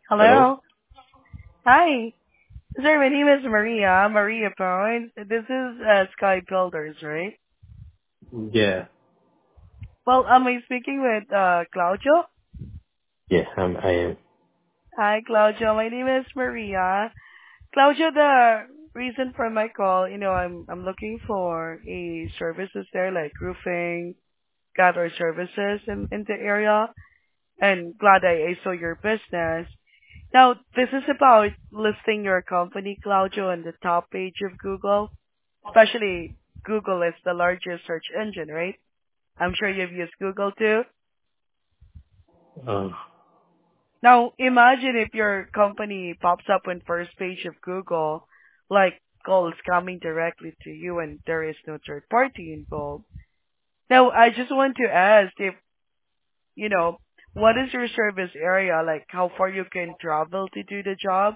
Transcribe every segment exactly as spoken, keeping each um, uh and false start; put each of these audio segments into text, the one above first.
Hello. Hello. Hi. Sir, my name is Maria. Maria Point. This is uh, Sky Builders, right? Yeah. Well, am I speaking with uh, Claudio? Yes, I'm, I am. Hi, Claudio. My name is Maria. Claudio, the reason for my call, you know, I'm I'm looking for a services there like roofing, gutter services in, in the area, and glad I, I saw your business. Now, this is about listing your company, Claudio, on the top page of Google. Especially Google is the largest search engine, right? I'm sure you've used Google too. Um, Now, imagine if your company pops up on first page of Google, like calls coming directly to you and there is no third party involved. Now, I just want to ask if, you know, what is your service area? Like how far you can travel to do the job?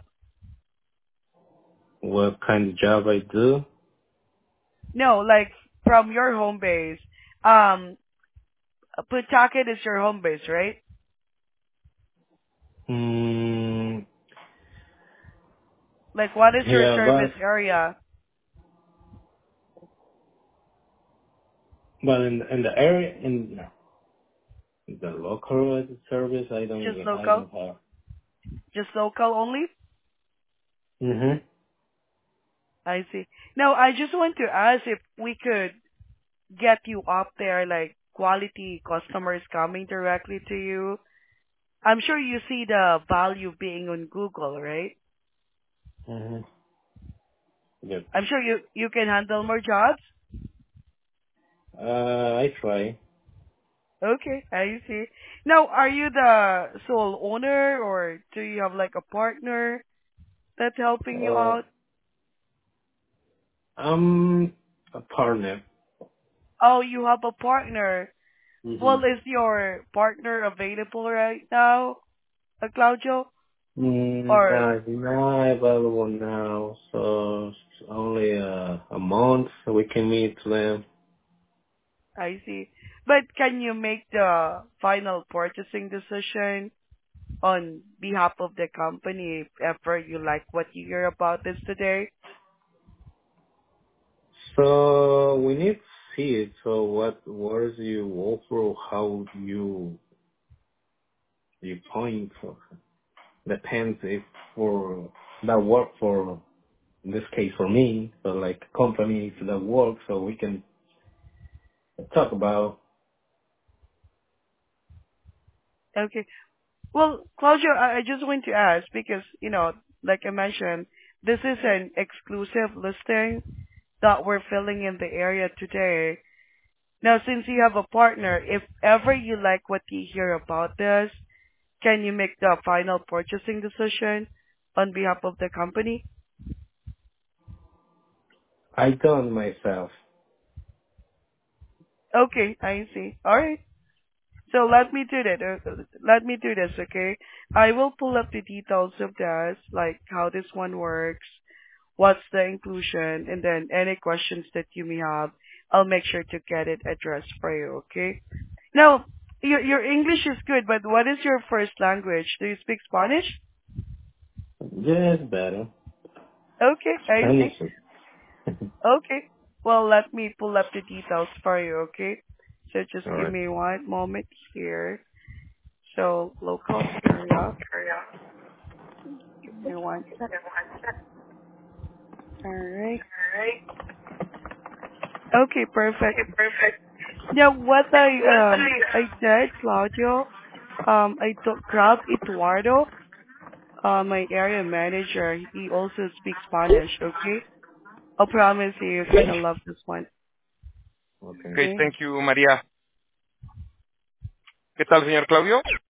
what kind of job I do? No, like from your home base. Um, Pawtucket is your home base, right? Hmm. Like what is your Yeah, service but area? but in in the area in the local service, I Just don't I local? don't have. Just local only? Mhm. I see. Now, I just want to ask if we could get you up there, like quality customers coming directly to you. I'm sure you see the value being on Google, right? Mhm. Yep. I'm sure you you can handle more jobs. Uh, I try. Okay, I see. Now, are you the sole owner or do you have like a partner that's helping you Uh, out? I'm a partner. Oh, you have a partner. Well, Mhm. is your partner available right now, uh, Claudio? Mm, Or no, it's not available now, so it's only a a month so we can meet them. I see. But can you make the final purchasing decision on behalf of the company if ever you like what you hear about this today? So we need to see it. So what words you offer, how you you point for depends if for that work for in this case for me, but like companies that work, so we can talk about. Okay. Well, Claudio, I I just want to ask because, you know, like I mentioned, this is an exclusive listing that we're filling in the area today. Now, since you have a partner, if ever you like what you hear about this, can you make the final purchasing decision on behalf of the company? I done myself. Okay, I see. All right. So let me do that. uh, Let me do this, okay? I will pull up the details of this, like how this one works, what's the inclusion, and then any questions that you may have, I'll make sure to get it addressed for you, okay? Now, your your English is good, but what is your first language? Do you speak Spanish? Yes, better. Okay, I see. Spanish. Okay. Well, let me pull up the details for you, okay? So just All give right. me one moment here. So local area. Give me one sec. All right. Okay, perfect. Now, what I um I did, Claudio, um I took grab Eduardo, uh, my area manager. He also speaks Spanish. Okay, I promise you, you're gonna love this one. Okay. Okay, Okay. thank you, María. ¿Qué tal, señor Claudio?